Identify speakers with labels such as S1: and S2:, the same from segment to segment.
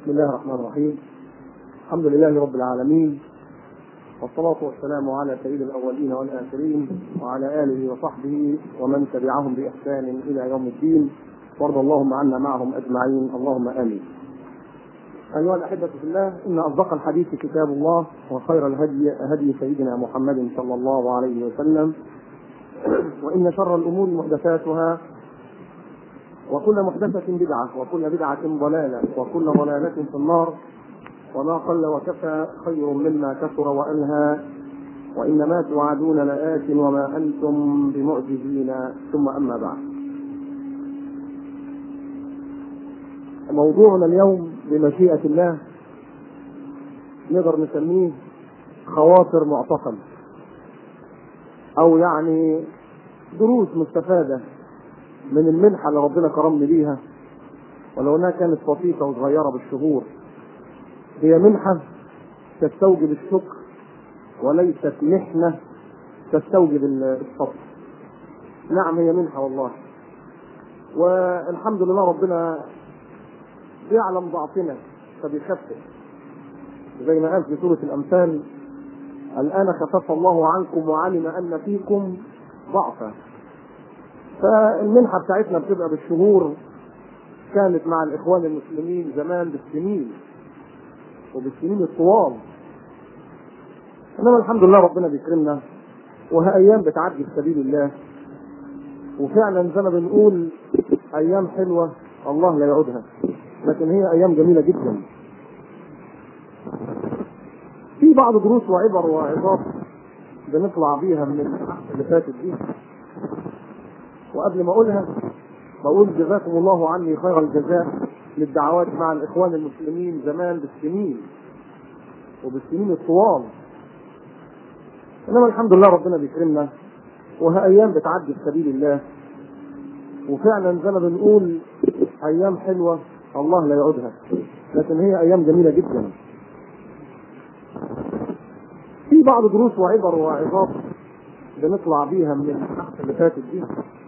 S1: بسم الله الرحمن الرحيم. الحمد لله رب العالمين، والصلاة والسلام على سيد الأولين والآخرين وعلى آله وصحبه ومن تبعهم بإحسان إلى يوم الدين، وارض اللهم عنا معهم أجمعين، اللهم آمين. أيها الأحبة في الله، إن أصدق الحديث كتاب الله، وخير الهدي هدي سيدنا محمد صلى الله عليه وسلم، وإن شر الأمور محدثاتها، وكل محدثة بدعة، وكل بدعة ضلالة، وكل ضلالة في النار. وما قل وكفى خير مما كثر وألهى، وإنما توعدون لآت وما أنتم بمعجزين. ثم أما بعد، موضوعنا اليوم بمشيئة الله نقدر نسميه خواطر معتقل، أو يعني دروس مستفادة من المنحة اللي ربنا كرمني بيها، ولو انها كانت بسيطة وصغيرة بالشهور. هي منحة تستوجب الشكر، وليست محنة تستوجب الصبر. نعم، هي منحة والله، والحمد لله ربنا يعلم ضعفنا فبيخفف، زي ما قال في سورة الأمثال: الآن خفف الله عنكم وعلم أن فيكم ضعفا. فالمنحة بتاعتنا بتبقى بالشهور، كانت مع الإخوان المسلمين زمان بالسنين وبالسنين الطوال، إنما الحمد لله ربنا بيكرمنا، وها أيام بتعدي في سبيل الله، وفعلا زي ما بنقول أيام حلوة الله لا يعودها، لكن هي أيام جميلة جدا. في بعض دروس وعبر وعظات بنطلع بيها من اللي فاتت دي، وقبل ما أقولها بقول جزاكم الله عني خير الجزاء للدعوات مع الإخوان المسلمين زمان بالسنين وبالسنين الطوال، إنما الحمد لله ربنا بيكرمنا، وها أيام بتعدي في سبيل الله، وفعلا زي ما بنقول أيام حلوة الله لا يعودها، لكن هي أيام جميلة جدا. في بعض دروس وعبر وعظات بنطلع بيها من اللي فاتت دي،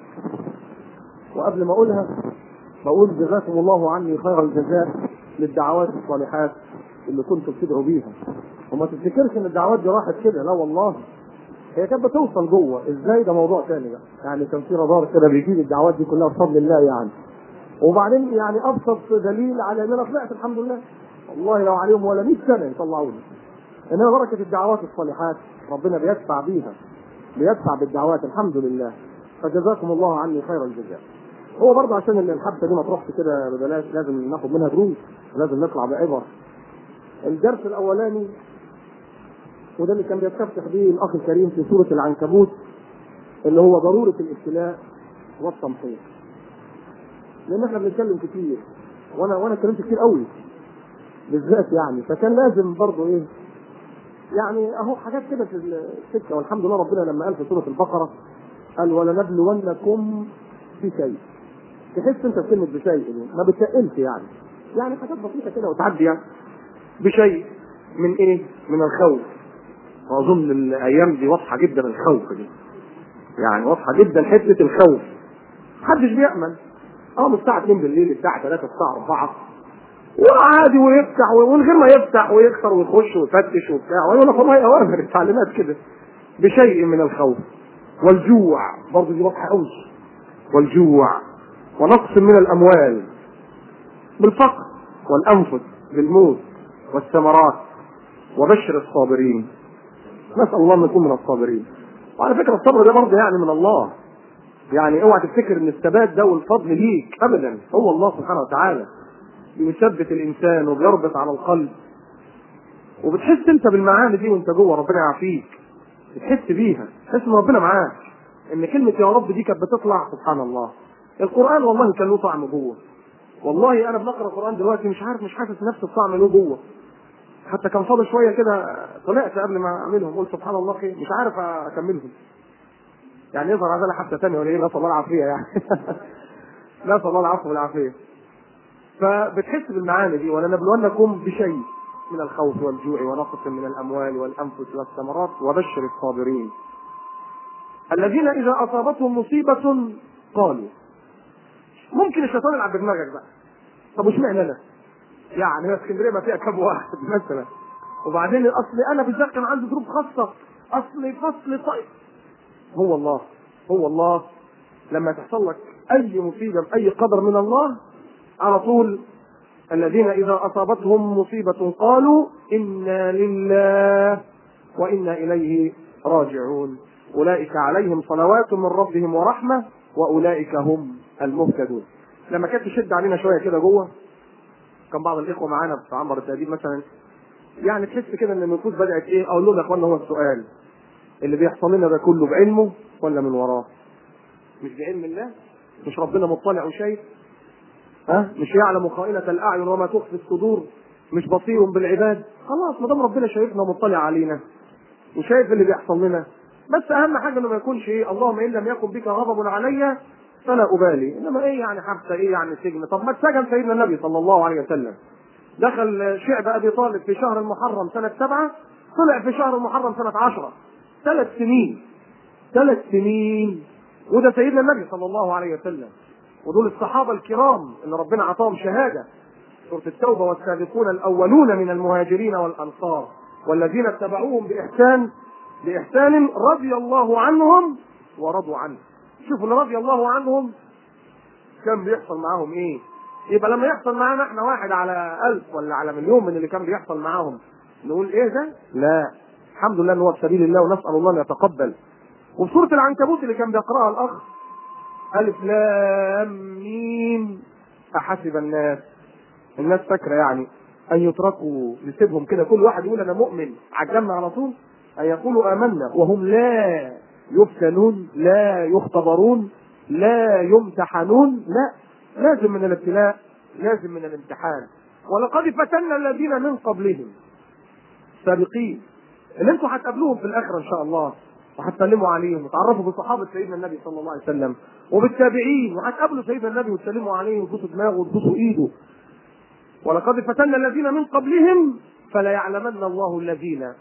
S1: وقبل ما أقولها بقول جزاكم الله عني خير الجزاء للدعوات الصالحات اللي كنتم بتدعوا بيها. وما تفتكرش ان الدعوات دي راحت كده، لا والله، هي كانت بتوصل جوه ازاي، ده موضوع ثاني بقى. يعني كان في رادار كده بيجيب الدعوات دي كلها بفضل الله يعني. وبعدين يعني ابسط دليل على ان انا طلعت الحمد لله، والله لو عليهم ولا 100 سنه يطلعوني، انما بركه الدعوات الصالحات ربنا بيدفع بيها، بيدفع بالدعوات الحمد لله. فجزاكم الله عني خير الجزاء. هو برضه عشان الحبسه دي ما تروحش كده ببلاش، لازم ناخد منها دروس، لازم نطلع بعبر. الدرس الاولاني وده اللي كان بيستفتح به الاخ الكريم في سوره العنكبوت، اللي هو ضروره الابتلاء والتمحيص. لان احنا بنتكلم كتير، وانا اتكلمت كتير قوي بالذات يعني، فكان لازم برضه ايه يعني اهو حاجات كده في السكه. والحمد لله ربنا لما قال في سوره البقره قال: ولنبلونكم بشيء. تحس انت بكلمه بشيء ما بتقلش يعني حاجات بسيطه كده وتعدي يعني. بشيء من ايه؟ من الخوف. واظن الايام دي واضحه جدا الخوف دي، يعني واضحه جدا حته الخوف. محدش بيامن من الساعه 2 بالليل الساعه 3 الساعه 4 وعادي، ويفتح ومن غير ما يفتح ويكسر ويخش ويفتش وبتاع، ويقول لك والله اوامر التعليمات كده. بشيء من الخوف والجوع، برضه دي واضحه قوي. والجوع ونقص من الاموال بالفقر، والانفس بالموت، والثمرات، وبشر الصابرين. نسال الله ان نكون من الصابرين. وعلى فكره الصبر ده برضه يعني من الله، يعني اوعى تفتكر ان الثبات ده والفضل ليك ابدا، هو الله سبحانه وتعالى بيثبت الانسان وبيربط على القلب. وبتحس انت بالمعاني دي وانت جوه، ربنا يعافيك، بتحس بيها، تحس ان ربنا معاك، ان كلمه يا رب دي كانت بتطلع. سبحان الله، القران والله كان له طعم جوه. والله انا بنقرا القران دلوقتي مش حاسس نفس الطعم له جوه. حتى كان فاضل شويه كده طلعت قبل ما اعملهم قلت سبحان الله خير، مش عارف اكملهم. يعني يظهر هذا حتى ثانيه ولا ايه؟ نسال الله العافيه يعني. نسال الله العفو والعافيه. فبتحس بالمعاني دي: ولنبلونكم بشيء من الخوف والجوع ونقص من الاموال والانفس والثمرات وبشر الصابرين الذين اذا اصابتهم مصيبه قالوا. ممكن الشيطان يلعب بدماغك بقى، طب وش معنى انا؟ يعني هي اسكندريه ما فيها كام واحد مثلا. وبعدين اصل انا بالذات كان عندي ظروف خاصه، اصل فصل طيب. هو الله لما تحصل لك اي مصيبه باي قدر من الله على طول الذين اذا اصابتهم مصيبه قالوا انا لله وانا اليه راجعون اولئك عليهم صلوات من ربهم ورحمه واولئك هم المهتدون. لما كانت تشد علينا شويه كده جوه، كان بعض الاخوه معانا في عنبر التأديب مثلا، يعني تحس كده ان النفوس بدات ايه، اقول لهم يا اخوانا هو السؤال اللي بيحصل لنا ده كله بعلمه ولا من وراه؟ مش بعلم الله؟ مش ربنا مطلع وشايف؟ مش يعلم خائنة الاعين وما تخفي الصدور؟ مش بصير بالعباد؟ خلاص ما دام ربنا شايفنا ومطلع علينا وشايف اللي بيحصل لنا، بس اهم حاجه انه ما يكونش ايه، اللهم ان لم يكن بك غضب علي فلا ابالي. انما ايه يعني حبسه، ايه يعني سجن؟ طب ما اتسجن سيدنا النبي صلى الله عليه وسلم، دخل شعب ابي طالب في شهر المحرم سنه 7، طلع في شهر المحرم سنه 10. 3 سنين. وده سيدنا النبي صلى الله عليه وسلم، ودول الصحابه الكرام اللي ربنا عطاهم شهاده. سوره التوبه والسابقون الاولون من المهاجرين والانصار والذين اتبعوهم بإحسان رضي الله عنهم ورضوا عنه. شوفوا اللي رضي الله عنهم كان بيحصل معاهم ايه. يبقى لما يحصل معانا احنا 1 على 1000 ولا على مليون من اللي كان بيحصل معاهم نقول ايه ده؟ لا، الحمد لله ان هو في سبيل الله، ونسأل الله ان يتقبل. وفي سورة العنكبوت اللي كان بيقرأها الأخ، ألف لام ميم أحسب الناس فاكرة يعني أن يتركوا، نسيبهم كده كل واحد يقول أنا مؤمن عجلنا على طول، أن يقولوا آمنا وهم لا يفتنون لا يختبرون لا يمتحنون. لا، لازم من الابتلاء، لازم من الامتحان. ولقد فتنا الذين من قبلهم سابقين، اللي انتوا هتقابلوهم في الآخرة إن شاء الله، وهتسلموا عليهم وتعرفوا بصحابة سيدنا النبي صلى الله عليه وسلم وبالتابعين، وهتقابلوا سيدنا النبي وتسلموا عليه وتبوسوا دماغه وتبوسوا ايده. ولقد فتنا الذين من قبلهم فلا يعلمن الله الذين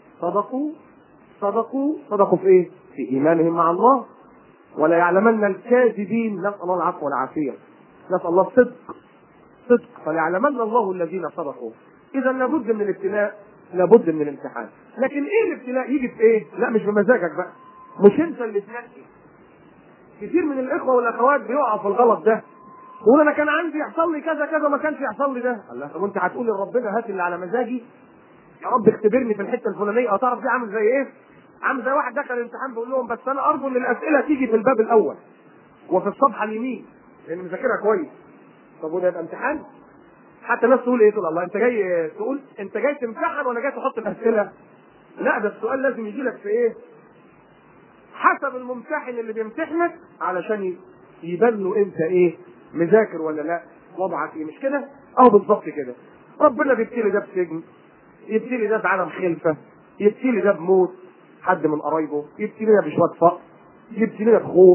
S1: صدقوا في ايه؟ في ايمانهم مع الله، ولا يعلمن الكاذبين. نسأل الله العفو والعافية، نسأل الله صدق فلا يعلمن الله الذين صدقوا. اذا لابد من الابتلاء، لابد من الامتحان. لكن ايه الابتلاء؟ يجي في ايه؟ لا مش بمزاجك بقى، مش انت اللي تنقي. كثير من الاخوه والاخوات بيقعوا في الغلط ده، يقول انا كان عندي يحصل لي كذا كذا ما كانش يحصل لي ده. الله، طب انت هتقول لربنا هات اللي على مزاجي يا رب، اختبرني في الحته الفلانيه. تعرف دي عامل زي ايه؟ عامل زي واحد دخل الامتحان بيقول لهم بس انا ارجو ان الاسئله تيجي في الباب الاول وفي الصفحه اليمين لان مذاكرها كويس. طب وده يبقى امتحان؟ حتى الناس تقول ايه؟ تقول الله انت جاي تقول انت جاي تمتحن ولا جاي تحط الاسئله؟ لا، ده السؤال لازم يجي لك في ايه؟ حسب الممتحن اللي بيمتحنك علشان يبان له انت ايه؟ مذاكر ولا لا؟ وضعك ايه؟ مش كده؟ اهو بالظبط كده. ربنا بيبتلي ده بسجن، يبتلي ده بعدم خلفه، يبتلي ده بموت حد من قرايبه، يبتلي ده بشويه فقر، يبتلي ده بخوف،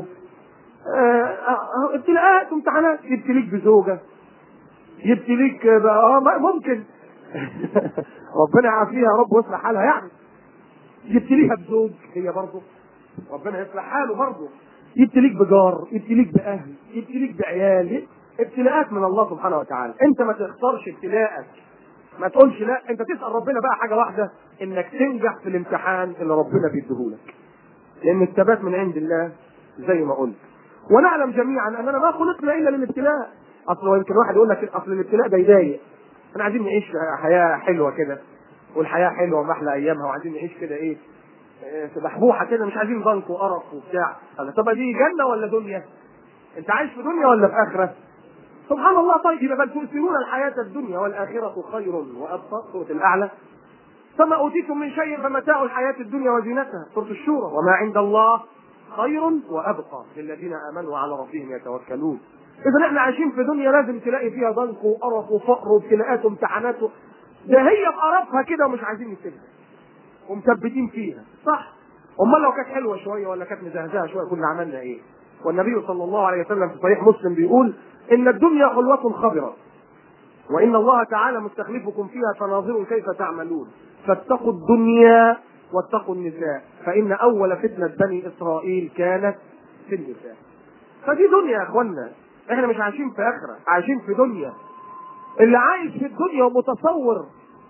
S1: ابتلاءات وامتحانات. يبتليك بزوجه، يبتليك بقى ممكن ربنا يعافيها يا رب ويصلح حالها يعني. يبتليها بزوج هي برضه، ربنا يصلح حاله برضه. يبتليك بجار، يبتليك باهل، يبتليك بعيال. ابتلاءات من الله سبحانه وتعالى. انت ما تختارش ابتلاءك، ما تقولش لا، انت تسال ربنا بقى حاجه واحده، انك تنجح في الامتحان اللي ربنا بيديهولك، لان الثبات من عند الله زي ما قلت. ونعلم جميعا اننا ما خلقنا الا للابتلاء. اصل يمكن واحد يقول لك اصل الابتلاء ده يضايق، احنا عايزين نعيش حياه حلوه كده، والحياه حلوه ومحلى ايامها، وعايزين نعيش كده ايه، في بحبوحه كده، مش عايزين ضنك وقرف وبتاع. طب دي جنه ولا دنيا؟ انت عايش في دنيا ولا في اخره؟ سبحان الله. طيب يبقى بل تؤثرون الحياه الدنيا والاخره خير وابقى. سوره الاعلى، فما اوتيتم من شيء فمتاع الحياه الدنيا وزينتها. سوره الشورى، وما عند الله خير وابقى للذين امنوا وعلى ربهم يتوكلون. اذا احنا عايشين في دنيا لازم تلاقي فيها ضنك وقرف وفقر وابتلاءات وامتحانات ده هي بقرفها كده ومش عايزين نسيبها ومثبتين فيها، صح؟ امال لو كانت حلوه شويه ولا كانت مزهزهه شويه كنا عملنا ايه؟ والنبي صلى الله عليه وسلم في صحيح مسلم بيقول ان الدنيا حلوه خضره وان الله تعالى مستخلفكم فيها فناظروا كيف تعملون فاتقوا الدنيا واتقوا النساء فان اول فتنه بني اسرائيل كانت في النساء. فدي دنيا يا اخوانا، احنا مش عايشين في اخره، عايشين في دنيا. اللي عايش في الدنيا ومتصور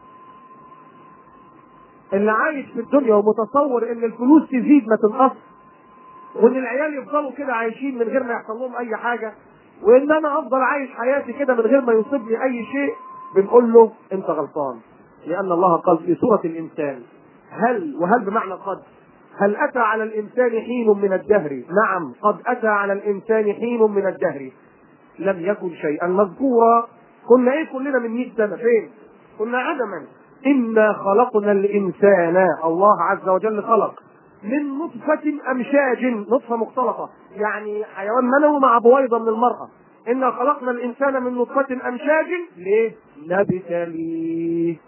S1: ان الفلوس تزيد ما تنقص، وان العيال يفضلوا كده عايشين من غير ما يحصل لهم اي حاجه، وان انا افضل عايش حياتي كده من غير ما يصيبني اي شيء، بنقول له انت غلطان. لان الله قال في سوره الانسان وهل بمعنى قد، هل اتى على الانسان حين من الدهر، نعم قد اتى على الانسان حين من الدهر لم يكن شيئا مذكورا. كنا ايه كلنا من 100 سنه فين؟ كنا عدما. انا خلقنا الانسان، الله عز وجل خلق من نطفة أمشاج، نطفة مختلطة يعني حيوان منوي مع بويضة من المرأة. إنا خلقنا الإنسان من نطفة أمشاج ليه؟ نبتليه.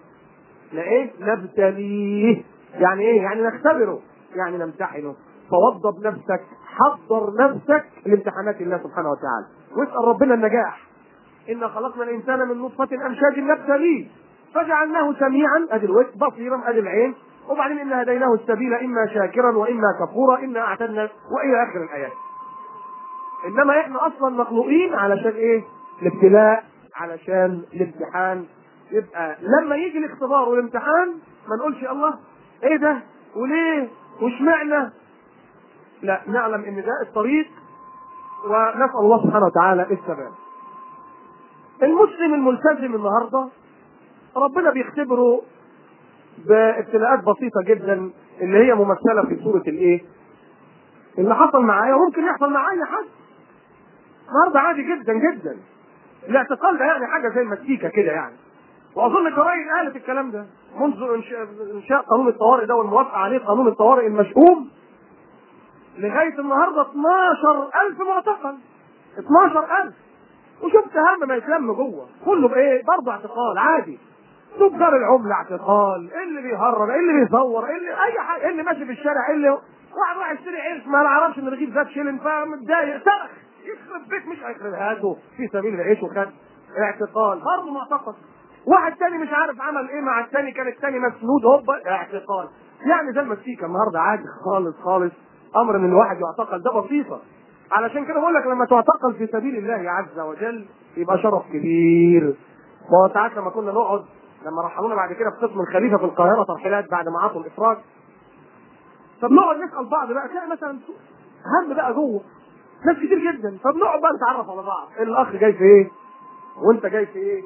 S1: نبتليه يعني إيه؟ يعني نختبره، يعني نمتحنه. فوضب نفسك، حضر نفسك لامتحانات الله سبحانه وتعالى، واسأل ربنا النجاح. إنا خلقنا الإنسان من نطفة أمشاج نبتليه فجعلناه سميعا، أدي الوجه، بصيرا، أدي العين، وبعدين إنا هديناه السبيل إما شاكرا وإما كفورا إنا أعتدنا، وإلى آخر الآيات. إنما إحنا أصلا مخلوقين علشان إيه؟ الابتلاء، علشان الامتحان. يبقى لما يجي الاختبار والامتحان ما نقولش الله إيه ده وليه واشمعنى، لا، نعلم إن ده الطريق ونسأل الله سبحانه وتعالى الثبات. المسلم الملتزم النهارده ربنا بيختبره بابتلاءات بسيطة جدا اللي هي ممثلة في سورة الايه؟ اللي حصل معايا وممكن يحصل مع اي حد. النهارده عادي جدا جدا. الاعتقال ده يعني حاجة زي المسيكة كده يعني. واظن الجرايد قالت الكلام ده منذ انشاء قانون الطوارئ ده والموافقة عليه، قانون الطوارئ المشؤوم، لغاية النهارده 12,000 معتقل. 12,000. وشفت هم ما يتلم جوه كله بايه؟ برضه اعتقال عادي. تجار العملة اعتقال، اللي بيهرب، اللي بيصور، اللي اي حاجه، اللي ماشي في الشارع، اللي واحد راح يشتري عيش ما نعرفش ان رغيف زاد شيلن فمتضايق صرخ يخرب بيت، مش هيخرب هاته في سبيل العيش وخد اعتقال، برضه معتقل. واحد تاني مش عارف عمل ايه مع التاني، كان التاني مسنود هوبا اعتقال. يعني زي المسيكه النهارده عادي خالص خالص، امر ان الواحد يعتقل ده بسيطه. علشان كده بقول لك لما تعتقل في سبيل الله عز وجل يبقى شرف كبير. ما هو ساعات لما كنا نقعد، لما رحلونا بعد كده في قسم الخليفه في القاهره ترحيلات بعد ما عطوا الافراج، فبنقعد نسال بعض بقى، تلاقي مثلا هم بقى جوه ناس كتير جدا، فبنقعد بقى نتعرف على بعض، الاخ جاي في ايه؟ وانت جاي في ايه؟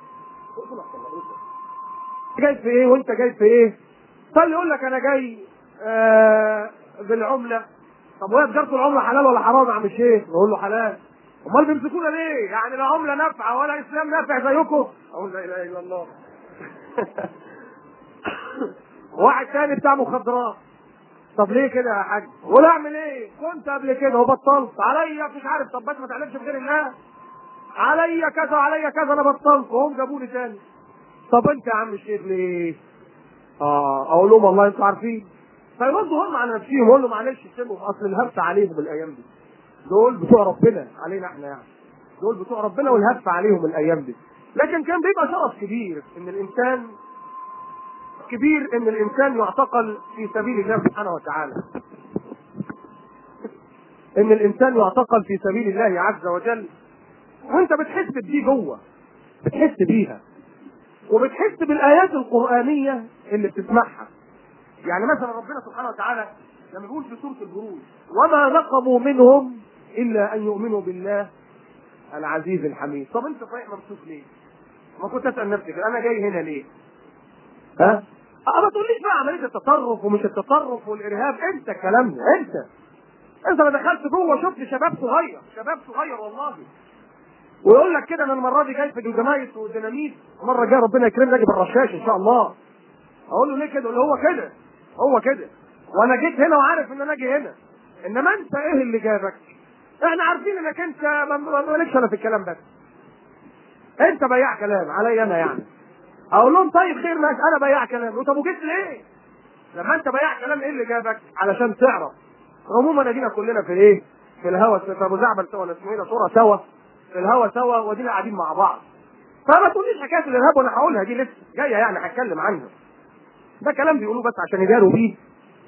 S1: جاي في ايه وانت جاي في ايه؟ فاللي يقول لك انا جاي بالعمله. طب وهي تجاره العمله حلال ولا حرام يا عم الشيخ؟ نقول له حلال. امال بيمسكونا ليه؟ يعني لا عمله نافعه ولا اسلام نافع زيكم؟ اقول لا اله الا الله. واحد تاني بتاع مخدرات. طب ليه كده يا حاج؟ ولا اعمل ايه؟ كنت قبل كده وبطلت، عليا مش عارف، طب بس ما تعلمش بغير الله، عليا كذا عليا كذا انا بطلت، وهم جابوني تاني. طب انت يا عم الشيخ ليه؟ اقول لهم والله انتوا عارفين. فيردوا هم على نفسهم، يقول له معلش سيبهم، اصل الهفه عليهم الايام دي، دول بتوع ربنا علينا احنا يعني، دول بتوع ربنا والهفه عليهم الايام دي. لكن كان بيبقى شرف كبير ان الانسان يعتقل في سبيل الله سبحانه وتعالى، ان الانسان يعتقل في سبيل الله عز وجل، وانت بتحس بدي جوه، بتحس بيها، وبتحس بالايات القرانيه اللي بتسمعها. يعني مثلا ربنا سبحانه وتعالى لما بيقول في سوره البروج وما نقموا منهم الا ان يؤمنوا بالله العزيز الحميد. طب انت صحيح ممسوك ليه؟ ما كنت اسال نفسك انا جاي هنا ليه؟ ها؟ ما تقوليش بقى عمليه التطرف ومش التطرف والارهاب، انت الكلام ده انت ما دخلت جوه شفت شباب صغير والله، ويقول لك كده انا المره دي جاي في ديناميت وديناميت، المره الجايه ربنا يكرمني اجي بالرشاش ان شاء الله. اقول له ليه كده؟ يقول هو كده وانا جيت هنا وعارف ان انا اجي هنا، انما انت ايه اللي جابك؟ احنا عارفين انك انت مالكش انا في الكلام بس، انت بياع كلام عليا انا يعني. اقول لهم طيب خير ماشي، انا بياع كلام، طب وجيت ليه؟ لما انت بياع كلام ايه اللي جابك؟ علشان تعرف عموما ادينا كلنا في ايه؟ في الهوا، في ابو زعبل سوا ولا اسمه ايه ده، صوره سوا في الهوا سوا، وادينا قاعدين مع بعض. فما تقوليش حكايه الارهاب وانا هقولها دي لسه جايه يعني هتكلم عنها. ده كلام بيقولوه بس عشان يجاروا بيه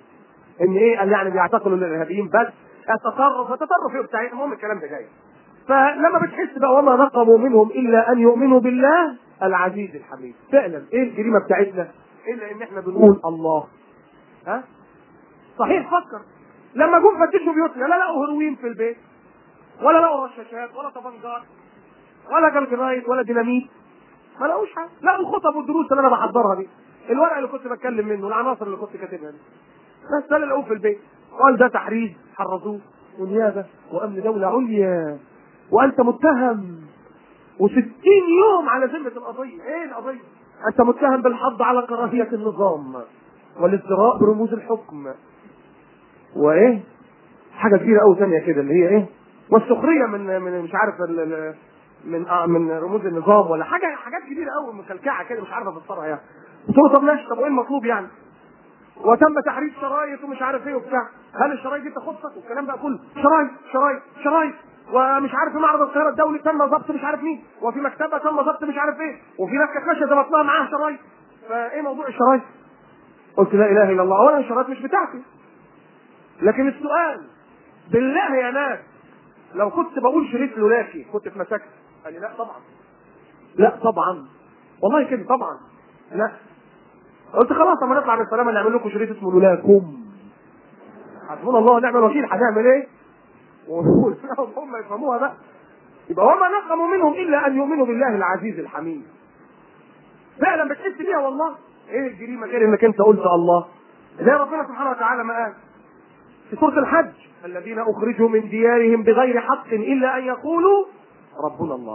S1: ان ايه، قال يعني بيعتقلوا الارهابيين بس، التطرف ايه بتاع، المهم الكلام ده جاي. فلما بتحس بقى وما نقموا منهم الا ان يؤمنوا بالله العزيز الحميد، فعلا ايه الجريمه بتاعتنا؟ الا ان احنا بنقول الله. ها صحيح، فكر لما جم فتشوا بيوتنا لا لقوا هيروين في البيت، ولا لقوا رشاشات، ولا طبنجات، ولا جلجرايد، ولا ديناميت، ما لقوش حاجه. لقوا الخطب والدروس اللي انا بحضرها دي، الورق اللي كنت بتكلم منه، العناصر اللي كنت كاتبها دي، بس ده اللي لقوه في البيت. قال ده تحريز حرزوه، ونيابه، وامن دوله عليا، وانت متهم، و60 يوم على ذمه القضيه. ايه القضيه؟ انت متهم بالحض على كراهيه النظام والازدراء برموز الحكم، وايه حاجه كبيره قوي ثانيه كده اللي هي ايه، والسخريه من مش عارف من رموز النظام، ولا حاجات كبيره قوي مكلكعه كده مش عارف افسرها يعني. قلت له طب ماشي، طب وايه المطلوب يعني؟ وتم تحريف شرايط ومش عارف ايه وبتاع. هل الشرايط دي تخصك والكلام ده كله؟ شرايط ومش عارف في معرض القاهره الدولي تم ضبط مش عارف مين، وفي مكتبه تم ضبط مش عارف ايه، وفي ناس كانت ماشيه ضبطناها معاها شرايط. فايه موضوع الشرايط؟ قلت لا اله الا الله، اولا الشرايط مش بتاعتي، لكن السؤال بالله يا ناس لو كنت بقول شريط لولاكي كنت اتمسكت. قال لي لا طبعا، لا طبعا، والله كده طبعا لا. قلت خلاص اما نطلع بالسلامه نعمل لكم شريط اسمه لولاكم، حسبنا الله ونعم الوكيل، هنعمل ايه؟ هم يفهموها بقى. يبقى وما نقموا منهم الا ان يؤمنوا بالله العزيز الحميد. فعلا بتحس بيها والله. ايه الجريمه غير انك انت قلت الله؟ زي ربنا سبحانه وتعالى ما قال في سوره الحج: الذين اخرجوا من ديارهم بغير حق الا ان يقولوا ربنا الله.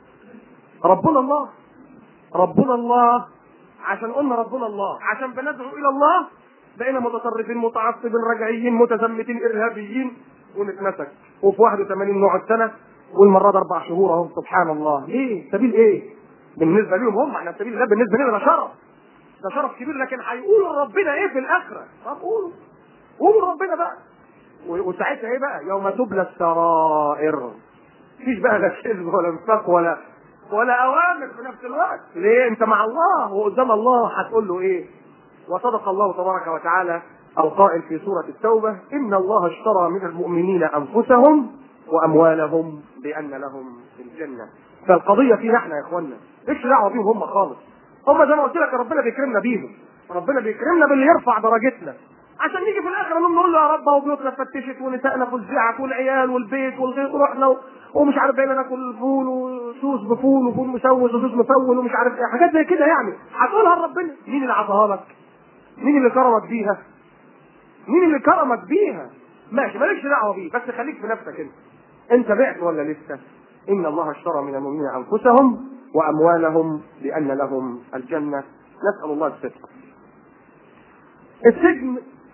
S1: ربنا الله، ربنا الله. عشان قلنا ربنا الله، عشان بندعو الى الله بقينا متطرفين متعصبين رجعيين متزمتين ارهابيين ونتمسك، وفي 81 نوع السنه، والمره ده 4 شهور اهو. سبحان الله. ليه؟ سبيل ايه؟ بالنسبه لهم هم، احنا سبيل ده بالنسبه لنا ده شرف، ده شرف كبير، لكن هيقولوا ربنا ايه في الاخره؟ طب قولوا ربنا بقى. وساعتها ايه بقى؟ يوم تبلى السرائر. مفيش بقى لا كذب ولا نفاق ولا اوامر في نفس الوقت. ليه؟ انت مع الله، وقدام الله هتقول له ايه؟ وصدق الله تبارك وتعالى القائل في سورة التوبة: إن الله اشترى من المؤمنين أنفسهم وأموالهم بأن لهم الجنة. فالقضية فينا احنا يا اخوانا، ايش دعوة بيهم هم خالص. هم زي ما قلت لك ربنا بيكرمنا بيهم، ربنا بيكرمنا باللي يرفع درجتنا، عشان نيجي في الاخر نقول له يا رب وبيوتنا فتشت ونسائنا فزعت والعيال والبيت والغيط ورحنا ومش عارف بقينا ناكل فول وسوس بفول وفول مسوس وسوس مفول ومش عارف ايه، حاجات زي كده يعني. هتقولها لربنا. مين اللي عطاها لك؟ مين اللي كرمك بيها؟ مين اللي كرمك بيها؟ ماشي، مالكش دعوه بيه، بس خليك في نفسك انت بعت ولا لسه؟ ان الله اشترى من المؤمنين انفسهم واموالهم بان لهم الجنه. نسال الله الصدق. السجن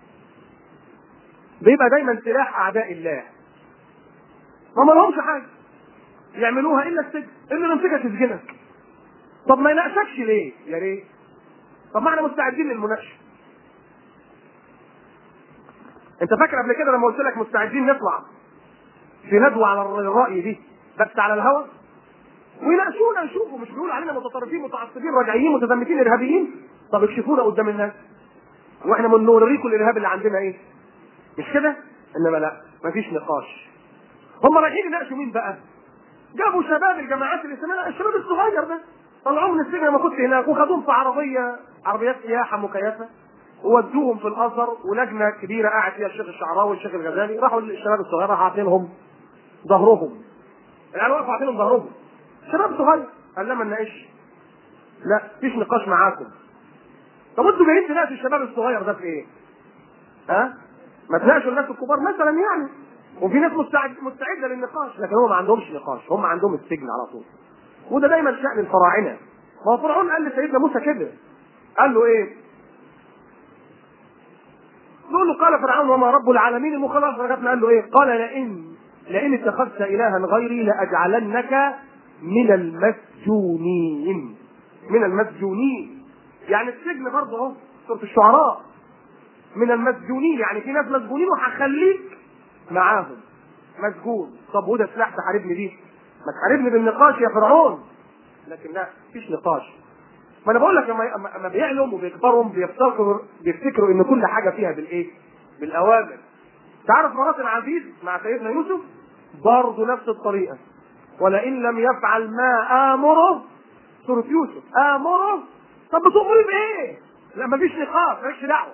S1: بيبقى دايما سلاح اعداء الله، ما لهمش حاجه يعملوها الا السجن، اللي يمسكك يسجنك. طب ما يناقشكش ليه؟ يا ريت. طب ما احنا مستعدين للمناقشه. انت فاكر قبل كده لما قلت لك مستعدين نطلع في ندوه على الراي دي بس على الهوا ويناقشونا نشوفوا، مش بيقولوا علينا متطرفين متعصبين رجعيين متزمتين ارهابيين؟ طب اكشفونا قدام الناس واحنا نوريكم الارهاب اللي عندنا ايه، مش كده؟ انما لا، مفيش نقاش. هم رايحين يناقشوا مين بقى؟ جابوا شباب الجماعات الاسلاميه، الشباب الصغير ده طلعوهم من السجن لما كنت هناك وخدوهم في عربيات سياحه مكيفه وودوهم في الازهر، ولجنه كبيره قاعد فيها الشيخ الشعراوي والشيخ الغزالي، راحوا للشباب الصغير راحوا عاطينهم ظهرهم، يعني واقفوا عاطينهم ظهرهم، شباب صغير. قال لما نناقش لا مفيش نقاش معاكم. طب انتوا جايين تناقشوا الشباب الصغير ده في ايه؟ ها؟ ما تناقشوا الناس الكبار مثلا يعني، وفي ناس مستعده للنقاش، لكن هم ما عندهمش نقاش، هم عندهم السجن على طول. وده دايما شأن الفراعنه. ما هو فرعون قال لسيدنا موسى كده، قال له ايه؟ يقول له قال فرعون وما رب العالمين، المخلص رجعنا قال له ايه؟ قال لئن اتخذت الها غيري لاجعلنك من المسجونين. من المسجونين يعني السجن برضه اهو، سورة الشعراء. من المسجونين يعني في ناس مسجونين وهخليك معاهم مسجون. طب وده سلاح تحاربني بيه؟ ما تحاربني بالنقاش يا فرعون. لكن لا، مفيش نقاش. ما انا بقول لك لما بيعلم وبيكبرهم بيفتكروا ان كل حاجه فيها بالايه؟ بالاوامر. تعرف مرات العزيز مع سيدنا يوسف برضه نفس الطريقه. ولئن لم يفعل ما آمره، سورة يوسف، آمره. طب بتؤمر بإيه؟ لا مفيش نقاش، مالكش دعوة.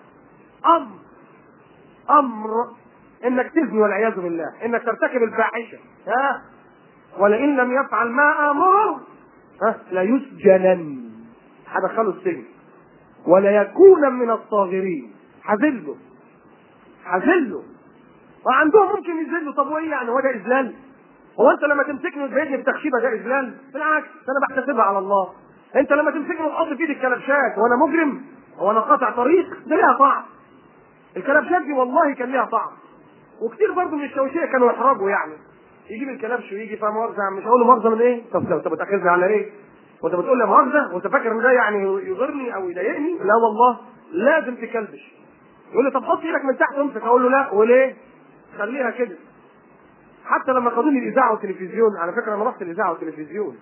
S1: أمر إنك تزني والعياذ بالله، إنك ترتكب الفاحشة، ها؟ ولئن لم يفعل ما آمره لا يسجنن، هدخله السجن، ولا يكون من الصاغرين، هذله. وعندهم ممكن يذلوا. طب وايه يعني؟ هو ده اذلال؟ هو انت لما تمسكني وتبعدني بتخشيبه ده اذلال؟ بالعكس، انا بحتسبها على الله. انت لما تمسكني وتحط في ايدي الكلبشات وانا مجرم، هو انا قاطع طريق؟ ده ليها طعم. الكلبشات دي والله كان ليها طعم. وكتير برضه من الشوشيه كانوا يحرجوا، يعني يجيب الكلبش ويجي فاهم مؤاخذه، مش هقول له مؤاخذه من ايه؟ طب انت بتاخذني على ايه؟ وانت بتقول لي مؤاخذه وانت فاكر ان ده يعني يضرني او يضايقني؟ لا والله لازم تكلبش. يقول لي طب حط ايدك من تحت امسك، اقول له لا. وليه؟ خليها كده. حتى لما خدوني الاذاعه والتلفزيون، على فكره انا رحت الاذاعه والتلفزيون،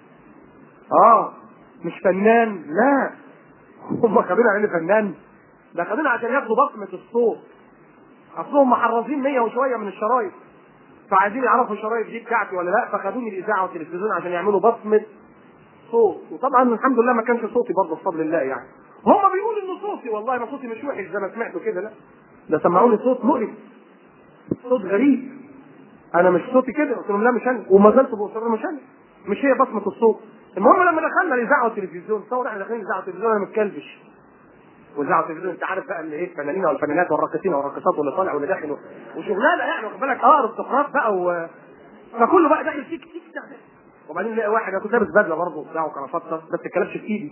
S1: مش فنان، لا. هم خدوني على اني فنان؟ ده خدوني عشان ياخدوا بصمه الصوت. اصلهم محرزين 100 وشويه من الشرايط، فعايزين يعرفوا الشرايط دي بتاعتي ولا لا، فخدوني الاذاعه والتلفزيون عشان يعملوا بصمه صوت. وطبعا الحمد لله ما كانش صوتي برضه بفضل الله يعني. هم بيقولوا ان صوتي، والله ما صوتي مش وحش زي ما سمعته كده، لا، ده سمعوني صوت مقرف، صوت غريب. انا مش صوتي كده. قلت لهم لا مش انا، وما زلت بقول مش انا، مش هي بصمه الصوت. المهم لما دخلنا الاذاعه والتلفزيون، تصور احنا داخلين الاذاعه والتلفزيون انا متكلبش. والاذاعه والتلفزيون انت عارف بقى اللي ايه، الفنانين والفنانات والراقصين والراقصات واللي طالع واللي داخل وشغلانه يعني، واخد بالك، ارستقراط بقى فكله بقى داخل فيك وبعدين نلاقي واحد، انا كنت لابس بدله برضه بتاعه وكرافته بس الكلبش في ايدي،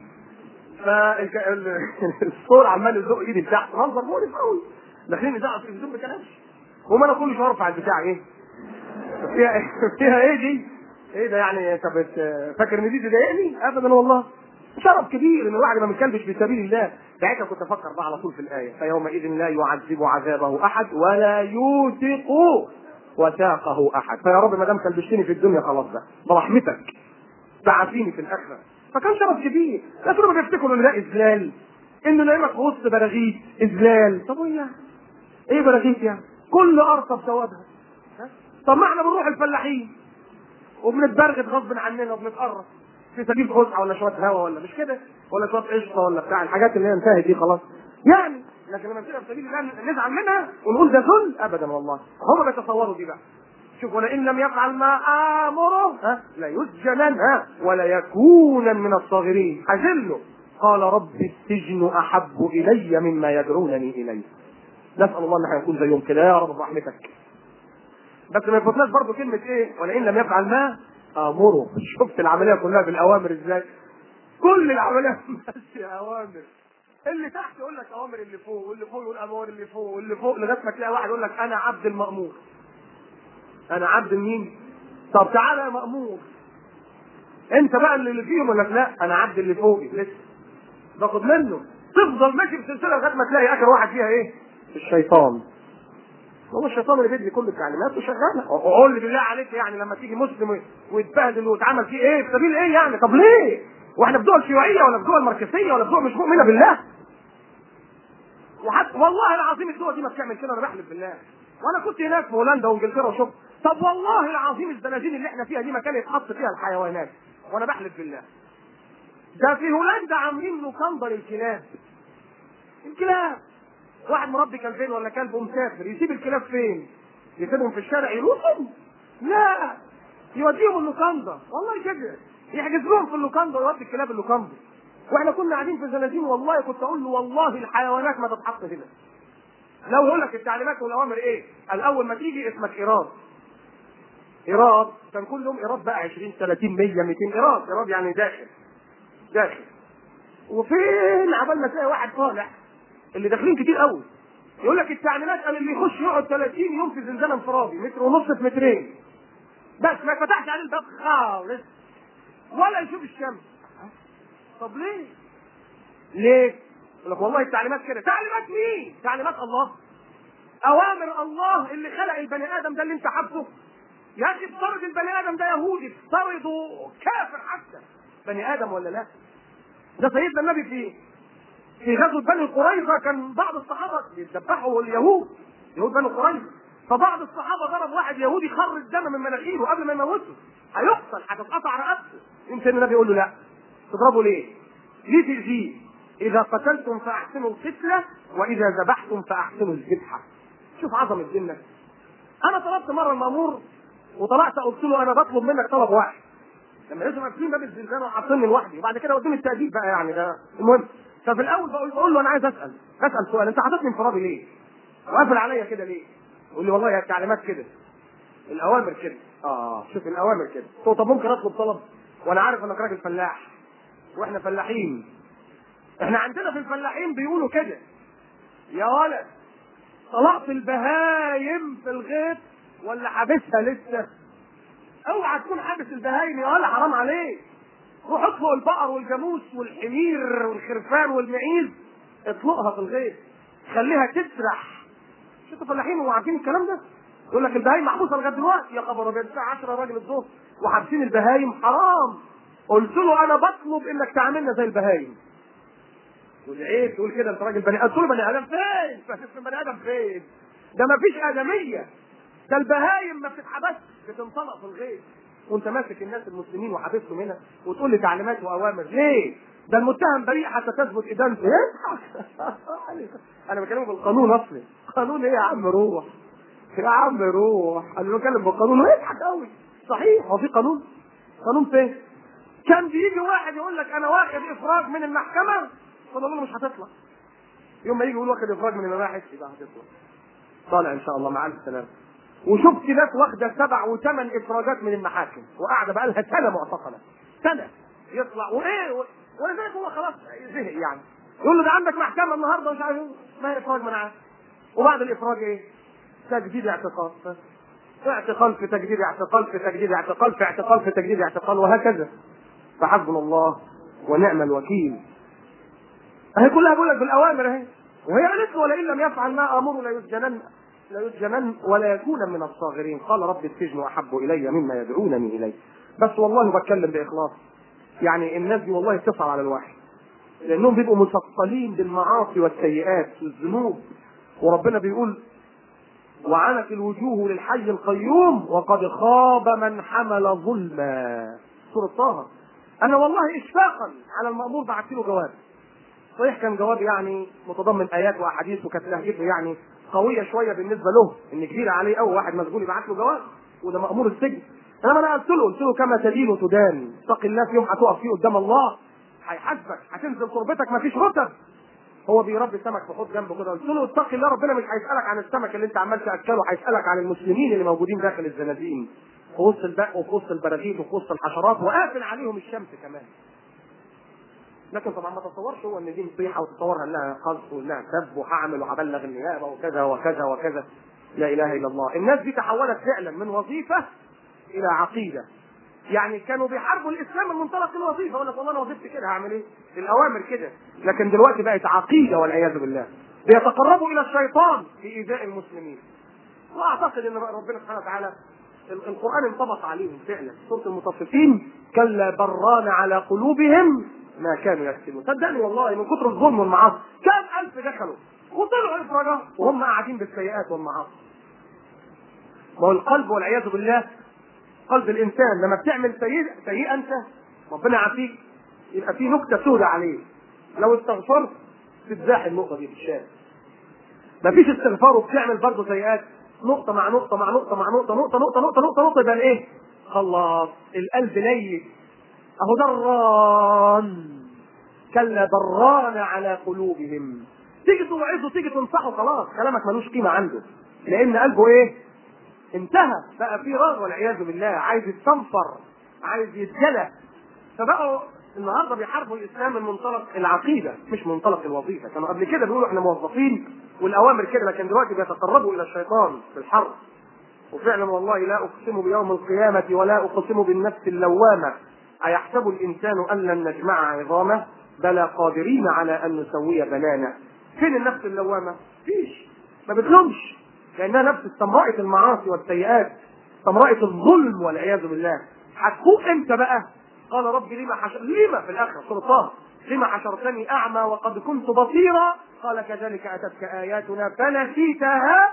S1: فالصور عمال يزق ايدي لتحت، منظر مقرف قوي. داخلين اذاعه والتلفزيون بكلبش، وما انا كل شويه ارفع البتاع ايه فيها ايه دي؟ ايه ده يعني؟ انت فاكر ان دي تضايقني؟ ابدا والله. شرف كبير ان الواحد ما بيكلبش في سبيل الله. ساعتها كنت افكر بقى على طول في الايه، فيومئذ لا يعذب عذابه احد ولا يوثق وثاقه احد. فيا رب ما دام كلبشتني في الدنيا خلاص بقى برحمتك تعافيني في الاخره. فكان شرف كبير. لكن ما بيفتكروا ان ده اذلال، انه نايمك في وسط براغيث اذلال. طب ايه براغيث يعني؟ كل ارقب ثوابها. طب ما احنا بنروح الفلاحين وبنتبرغد غصب عننا وبنتقرب في سبيل فسحه ولا شويه هوا ولا مش كده، ولا شويه قشطه ولا بتاع الحاجات اللي هي انتهت دي خلاص يعني. لكن لما نمسكها في سبيل الله نزعل منها ونقول ده ذل؟ ابدا والله. هم بيتصوروا دي بقى. شوف، ولئن لم يفعل ما امره لا يسجنن ولا يكون من الصاغرين، اذله. قال رب السجن احب الي مما يدعونني اليه. نسال الله ان احنا نكون زيهم كده يا رب برحمتك. بس ما يفوتناش برضه كلمه ايه؟ ولئن لم يفعل ما امره. شفت العمليه كلها بالاوامر ازاي؟ كل العمليه ماشيه اوامر. اللي تحت يقول لك اوامر اللي فوق، واللي فوق يقول اوامر اللي فوق، واللي فوق لغايه ما تلاقي واحد يقول لك انا عبد المامور. انا عبد مين؟ طب تعالى يا مامور انت بقى اللي فيهم، ولا لا انا عبد اللي فوقي لسه باخد منه. تفضل ماشي في سلسله لغايه ما تلاقي اخر واحد فيها ايه؟ الشيطان. هو الشيطان اللي بيدي كل التعليمات وشغاله. وقول لي بالله عليك يعني لما تيجي مسلم ويتبهدل ويتعمل فيه ايه في سبيل ايه يعني؟ طب ليه؟ واحنا في دول شيوعيه ولا في دول ماركسيه ولا في دول مش مؤمنه بالله؟ وحتى والله العظيم الدول دي ما بتعمل كده، انا بحلف بالله. وانا كنت هناك في هولندا وانجلترا وشفت. طب والله العظيم الزنازين اللي احنا فيها دي ما كان يتحط فيها الحيوانات، وانا بحلف بالله. ده في هولندا عاملين لوكاندا للكلاب. الكلاب واحد مربي كلبين ولا كلب ومسافر، يسيب الكلاب فين؟ يسيبهم في الشارع يلوثهم؟ لا، يوديهم اللوكاندا. والله كده يحجز لهم في اللوكاندا ويودي الكلاب اللوكاندا. واحنا كنا قاعدين في زنازين، والله كنت اقول له والله الحيوانات ما تتحط هنا. لو يقول لك التعليمات والاوامر ايه؟ الاول ما تيجي اسمك ايراد. ايراد كان كل يوم ايراد بقى 20 30 100 200 ايراد يعني داخل. وفين عبال ما تلاقي واحد طالع؟ اللي داخلين كتير قوي. يقول لك التعليمات قال اللي يخش يقعد 30 يوم في زنزانه انفرادي متر ونص في مترين، بس ما فتحش عليه الباب خالص ولا يشوف الشمس. طب ليه؟ يقول لك والله التعليمات كده. تعليمات مين؟ تعليمات الله. اوامر الله اللي خلق البني ادم ده اللي انت حابه. يا اخي افترض البني ادم ده يهودي، افترضه كافر حتى، بني ادم ولا لا؟ ده سيدنا النبي في غزوه بني قريظه كان بعض الصحابه بيذبحوا اليهود، يهود بني قريظه. فبعض الصحابه ضرب واحد يهودي خر الدم من مناخيره قبل ما يموته، هيقتل، هتتقطع رقبته. يمكن النبي يقول له لا، تضربه ليه؟ ليه تأذيه؟ اذا قتلتم فاحسنوا القتله واذا ذبحتم فاحسنوا الذبحه. شوف عظمه ديننا. انا طلبت مره المامور وطلعت قلت له انا بطلب منك طلب واحد، لما لازم قافلين باب الزنزانه وحاطيني لوحدي، وبعد كده قدام التأديب بقى يعني ده المهم. ففي الاول بقول له انا عايز اسال سؤال، انت حاططني انفرادي ليه؟ وقافل عليا كده ليه؟ يقول لي والله يا التعليمات كده، الاوامر كده. شوف الاوامر كده. قلت له طب ممكن اطلب طلب؟ وانا عارف انك راجل فلاح واحنا فلاحين، احنا عندنا في الفلاحين بيقولوا كده، يا ولد طلقت البهايم في الغيط ولا حابسها لسه؟ اوعى تكون حابس البهايم يا ولد، حرام عليك. روح اطلق البقر والجاموس والحمير والخرفان والمعيز، اطلقها في الغيط خليها تسرح. شوف الفلاحين هو عارفين الكلام ده، يقول لك البهايم محبوسه لغايه دلوقتي. يا خبر ابيض، الساعه 10 راجل الظهر وحابسين البهايم، حرام. قلت له انا بطلب انك تعاملنا زي البهايم. تقول لي ايه تقول كده انت راجل بني ادم؟ قلت له بني ادم فين؟ بني ادم فين؟ ده ما فيش ادميه، ده البهايم ما بتتحبسش، بتنطلق في الغيط وانت ماسك الناس المسلمين وحابسهم هنا وتقول لي تعليمات واوامر ليه؟ ده المتهم بريء حتى تثبت ادانته. انا بكلمه بالقانون اصلي. قانون ايه يا عم؟ روح يا عم روح، انا بتكلم بالقانون ويضحك قوي. صحيح هو في قانون؟ قانون فين؟ كان بيجي واحد يقول لك انا واخد افراج من المحكمه، فاقول له مش هتطلع. يوم ما يجي يقول واخد افراج من المباحث يبقى هتطلع. طالع ان شاء الله مع الف سلامه. وشفت ناس واخده 7 و8 افراجات من المحاكم وقاعده بقى لها سنه معتقله، سنه يطلع وايه ولذلك هو خلاص زهق يعني. يقول له ده عندك محكمه النهارده مش عارف ما هي افراج منعها. وبعد الافراج ايه؟ تجديد اعتقال، اعتقال في تجديد اعتقال في تجديد اعتقال في اعتقال في تجديد اعتقال وهكذا. فحسبنا الله ونعم الوكيل. اهي كلها بقول لك بالاوامر اهي، وهي قالت له ولئن لم يفعل ما امره ليسجنن ولا يكون من الصاغرين. قال رب السجن احب الي مما يدعونني اليه. بس والله بتكلم باخلاص، يعني الناس دي والله تصعب على الواحد، لانهم بيبقوا مثقلين بالمعاصي والسيئات والذنوب. وربنا بيقول وعنت الوجوه للحي القيوم وقد خاب من حمل ظلما. سورة طه. انا والله اشفاقا على المأمور بعت له جواب، صحيح كان جواب يعني متضمن ايات واحاديث وكانت لهجته يعني قويه شويه بالنسبه له، ان كبير عليه قوي واحد مسجون يبعت له جواب وده مأمور السجن. انما انا قلت له كما تدين وتدان، اتق الله في يوم هتقف فيه قدام الله هيحاسبك، هتنزل تربتك مفيش رتب. هو بيربي سمك في حوض جنبه كده، قلت له اتق الله ربنا مش هيسالك عن السمك اللي انت عمال تاكله، هيسالك عن المسلمين اللي موجودين داخل الزنازين في وسط البق وفي وسط البراغيث وفي وسط الحشرات وقافل عليهم الشمس كمان. لكن طبعا ما تصورش هو ان دي نصيحه وتصورها انها قذف وانها سب وهعمل وهبلغ النيابه وكذا وكذا وكذا. لا اله الا الله. الناس دي تحولت فعلا من وظيفه الى عقيده. يعني كانوا بيحاربوا الاسلام من منطلق الوظيفه، ولا والله انا وظيفتي كده هعمل ايه؟ الاوامر كده. لكن دلوقتي بقت عقيده والعياذ بالله، بيتقربوا الى الشيطان في ايذاء المسلمين. واعتقد ان ربنا سبحانه وتعالى القران انطبق عليهم فعلا. سوره المطففين كلا بران على قلوبهم ما كانوا يكسبون. صدقني والله من كتر الظلم والمعاصي كام الف دخلوا وطلعوا افراجات وهم قاعدين بالسيئات والمعاصي. ما هو القلب والعياذ بالله، قلب الانسان لما بتعمل سيئه انت ربنا يعافيك يبقى في نكته سوداء عليه، لو استغفرت تتزاح النقطه دي في الشارع. مفيش استغفار وبتعمل برضه سيئات، نقطه مع نقطه مع نقطه مع نقطه نقطه نقطه نقطه نقطه نقطه يبقى ايه؟ خلاص القلب ليل اهو دران. كلا بران على قلوبهم. تيجي توعظه تيجي تنصحه خلاص كلامك ملوش قيمه عنده، لان قلبه ايه؟ انتهى، بقى في رار والعياذ بالله، عايز يستنفر، عايز يتجلى. فبقوا النهارده بيحاربوا الاسلام من منطلق العقيده مش من منطلق الوظيفه. كانوا قبل كده بيقولوا احنا موظفين والاوامر كده، لكن دلوقتي بيتقربوا الى الشيطان في الحرب. وفعلا والله لا اقسم بيوم القيامه ولا اقسم بالنفس اللوامه ايحسب الانسان ان لن نجمع عظامه بلى قادرين على ان نسوي بنانه. فين النفس اللوامه؟ فيش، ما بتلومش، لانها نفس استمرأت المعاصي والسيئات، استمرأت الظلم والعياذ بالله. هتفوق امتى بقى؟ قال رب لما في الاخره سوره طه لما حشرتني اعمى وقد كنت بصيرا قال كذلك اتتك اياتنا فنسيتها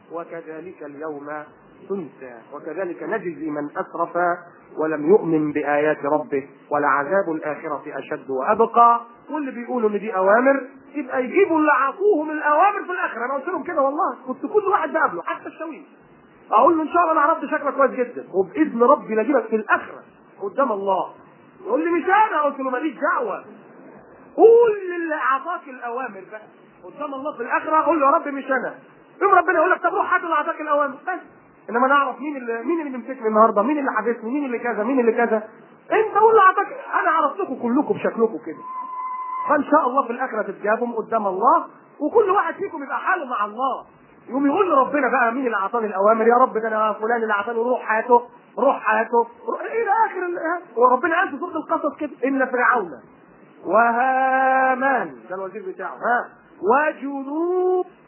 S2: وكذلك اليوم تنسى وكذلك نجزي من أسرف ولم يؤمن بآيات ربه ولعذاب الآخرة أشد وأبقى. واللي بيقولوا إن دي أوامر يبقى يجيبوا اللي عطوهم الأوامر في الآخرة. أنا قلت لهم كده والله، كنت كل واحد بقابله حتى الشويش أقول له إن شاء الله أنا عرفت شكلك كويس جدا وبإذن ربي نجيبك في الآخرة قدام الله. يقول لي مش أنا، قلت له ماليش دعوة، قول اللي أعطاك الأوامر بقى قدام الله في الآخرة، قول له يا رب مش أنا. يوم ربنا يقول لك طب روح هات اللي أعطاك الأوامر بس. انما نعرف مين اللي مسكني النهارده، مين اللي حبسني، مين اللي كذا، مين اللي كذا. انت قول له اعطاك، انا عرفتكم كلكم بشكلكم كده. فان شاء الله في الاخره تتجابهم قدام الله، وكل واحد فيكم يبقى حاله مع الله. يقوم يقول لربنا بقى مين اللي اعطاني الاوامر، يا رب ده انا فلان اللي اعطاني، روح حياته روح حياته الى اخر وربنا قال في سوره القصص كده ان فرعون وهامان ده الوزير بتاعه وجنود